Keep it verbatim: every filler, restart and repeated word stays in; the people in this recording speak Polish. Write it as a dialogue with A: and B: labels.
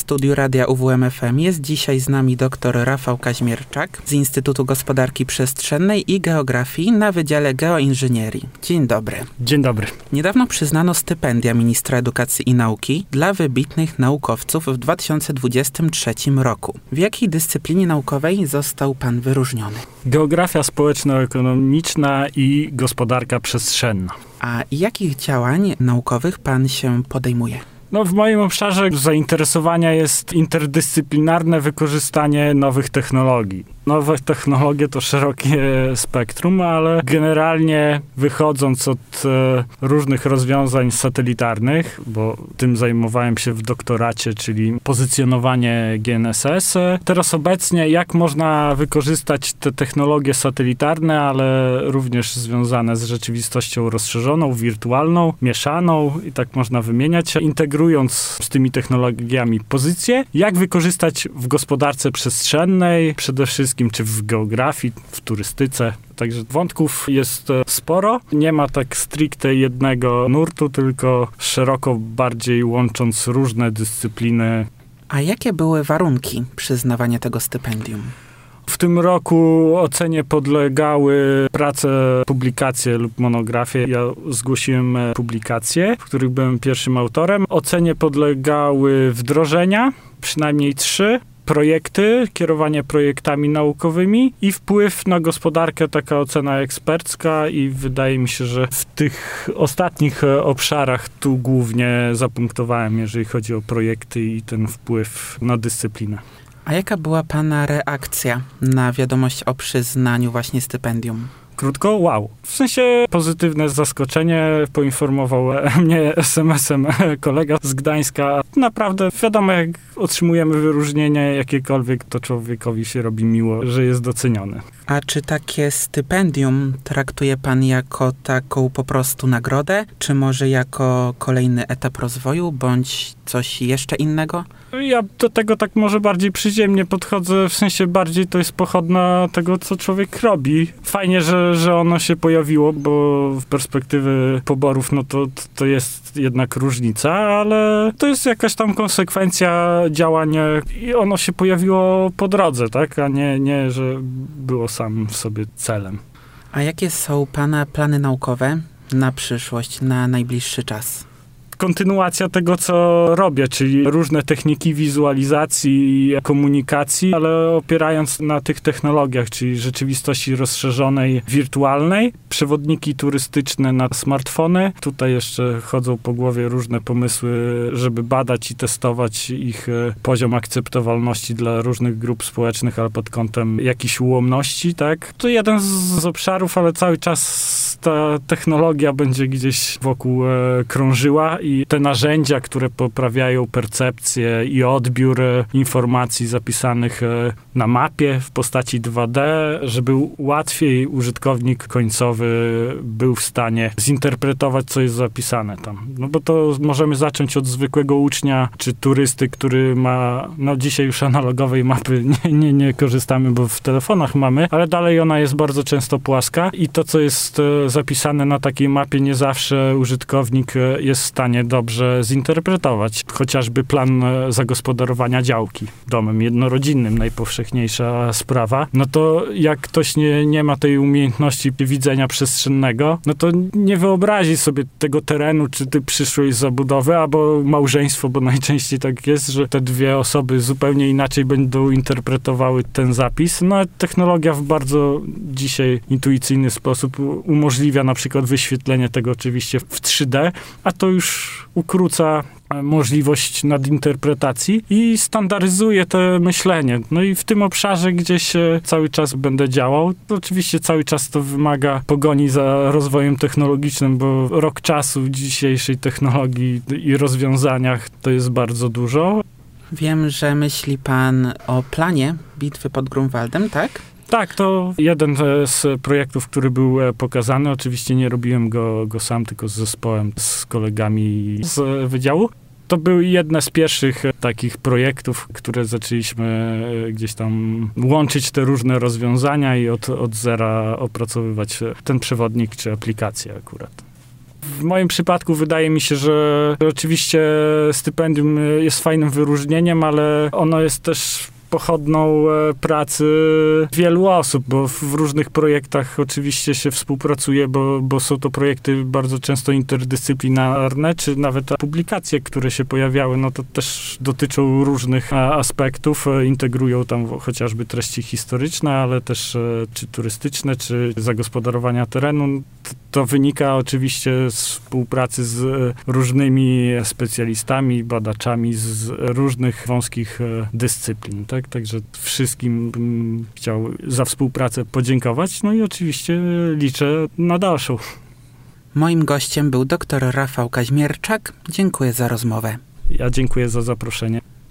A: studiu Radia U W M F M jest dzisiaj z nami dr Rafał Kaźmierczak z Instytutu Gospodarki Przestrzennej i Geografii na Wydziale Geoinżynierii. Dzień dobry.
B: Dzień dobry.
A: Niedawno przyznano stypendia ministra edukacji i nauki dla wybitnych naukowców w dwa tysiące dwudziestym trzecim roku. W jakiej dyscyplinie naukowej został pan wyróżniony?
B: Geografia społeczno-ekonomiczna i gospodarka przestrzenna.
A: A jakich działań naukowych pan się podejmuje?
B: No, w moim obszarze zainteresowania jest interdyscyplinarne wykorzystanie nowych technologii. Nowe technologie to szerokie spektrum, ale generalnie wychodząc od e, różnych rozwiązań satelitarnych, bo tym zajmowałem się w doktoracie, czyli pozycjonowanie G N S S. Teraz obecnie jak można wykorzystać te technologie satelitarne, ale również związane z rzeczywistością rozszerzoną, wirtualną, mieszaną i tak można wymieniać, integrując z tymi technologiami pozycje, jak wykorzystać w gospodarce przestrzennej, przede wszystkim czy w geografii, w turystyce. Także wątków jest sporo. Nie ma tak stricte jednego nurtu, tylko szeroko bardziej łącząc różne dyscypliny.
A: A jakie były warunki przyznawania tego stypendium?
B: W tym roku ocenie podlegały prace, publikacje lub monografie. Ja zgłosiłem publikacje, w których byłem pierwszym autorem. Ocenie podlegały wdrożenia, przynajmniej trzy. Projekty, kierowanie projektami naukowymi i wpływ na gospodarkę, taka ocena ekspercka i wydaje mi się, że w tych ostatnich obszarach tu głównie zapunktowałem, jeżeli chodzi o projekty i ten wpływ na dyscyplinę.
A: A jaka była pana reakcja na wiadomość o przyznaniu właśnie stypendium?
B: Krótko, wow. W sensie pozytywne zaskoczenie. Poinformował mnie es em esem kolega z Gdańska. Naprawdę wiadomo, jak otrzymujemy wyróżnienie jakiekolwiek, to człowiekowi się robi miło, że jest doceniony.
A: A czy takie stypendium traktuje pan jako taką po prostu nagrodę, czy może jako kolejny etap rozwoju, bądź coś jeszcze innego?
B: Ja do tego tak może bardziej przyziemnie podchodzę, w sensie bardziej to jest pochodna tego, co człowiek robi. Fajnie, że, że ono się pojawiło, bo w perspektywy poborów, no to, to jest jednak różnica, ale to jest jakaś tam konsekwencja działania i ono się pojawiło po drodze, tak? A nie, nie, że było sam w sobie celem.
A: A jakie są pana plany naukowe na przyszłość, na najbliższy czas?
B: Kontynuacja tego, co robię, czyli różne techniki wizualizacji i komunikacji, ale opierając na tych technologiach, czyli rzeczywistości rozszerzonej, wirtualnej, przewodniki turystyczne na smartfony. Tutaj jeszcze chodzą po głowie różne pomysły, żeby badać i testować ich poziom akceptowalności dla różnych grup społecznych, ale pod kątem jakiejś ułomności, tak? To jeden z, z obszarów, ale cały czas ta technologia będzie gdzieś wokół e, krążyła i te narzędzia, które poprawiają percepcję i odbiór informacji zapisanych na mapie w postaci dwa D, żeby łatwiej użytkownik końcowy był w stanie zinterpretować, co jest zapisane tam. No bo to możemy zacząć od zwykłego ucznia, czy turysty, który ma, no dzisiaj już analogowej mapy nie, nie, nie korzystamy, bo w telefonach mamy, ale dalej ona jest bardzo często płaska i to, co jest zapisane na takiej mapie, nie zawsze użytkownik jest w stanie dobrze zinterpretować. Chociażby plan zagospodarowania działki domem jednorodzinnym, najpowszechniejsza sprawa. No to jak ktoś nie, nie ma tej umiejętności widzenia przestrzennego, no to nie wyobrazi sobie tego terenu, czy ty przyszłej zabudowy, albo małżeństwo, bo najczęściej tak jest, że te dwie osoby zupełnie inaczej będą interpretowały ten zapis. No a technologia w bardzo dzisiaj intuicyjny sposób umożliwia na przykład wyświetlenie tego oczywiście w trzy D, a to już ukróca możliwość nadinterpretacji i standaryzuje to myślenie. No i w tym obszarze gdzieś cały czas będę działał. Oczywiście cały czas to wymaga pogoni za rozwojem technologicznym, bo rok czasu w dzisiejszej technologii i rozwiązaniach to jest bardzo dużo.
A: Wiem, że myśli pan o planie bitwy pod Grunwaldem, tak?
B: Tak, to jeden z projektów, który był pokazany. Oczywiście nie robiłem go, go sam, tylko z zespołem, z kolegami z wydziału. To były jedne z pierwszych takich projektów, które zaczęliśmy gdzieś tam łączyć te różne rozwiązania i od, od zera opracowywać ten przewodnik czy aplikację akurat. W moim przypadku wydaje mi się, że oczywiście stypendium jest fajnym wyróżnieniem, ale ono jest też pochodną pracy wielu osób, bo w różnych projektach oczywiście się współpracuje, bo, bo są to projekty bardzo często interdyscyplinarne, czy nawet publikacje, które się pojawiały, no to też dotyczą różnych aspektów, integrują tam chociażby treści historyczne, ale też czy turystyczne, czy zagospodarowania terenu. To wynika oczywiście z współpracy z różnymi specjalistami, badaczami z różnych wąskich dyscyplin, tak? Także wszystkim bym chciał za współpracę podziękować, no i oczywiście liczę na dalszą.
A: Moim gościem był dr Rafał Kaźmierczak. Dziękuję za rozmowę.
B: Ja dziękuję za zaproszenie.